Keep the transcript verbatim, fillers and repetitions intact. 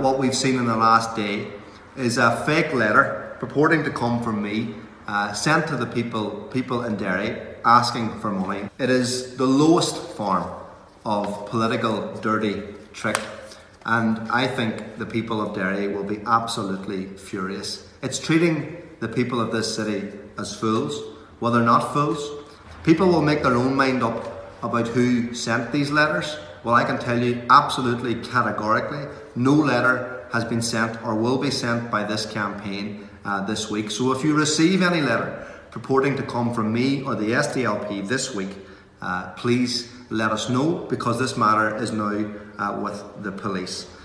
what we've seen in the last day is a fake letter purporting to come from me, uh, sent to the people, people in Derry, asking for money. It is the lowest form of political dirty trick, and I think the people of Derry will be absolutely furious. It's treating the people of this city as fools. Well, they're not fools. People will make their own mind up about who sent these letters. Well, I can tell you absolutely categorically, no letter has been sent or will be sent by this campaign uh, this week. So if you receive any letter purporting to come from me or the S D L P this week, uh, please let us know, because this matter is now uh, with the police.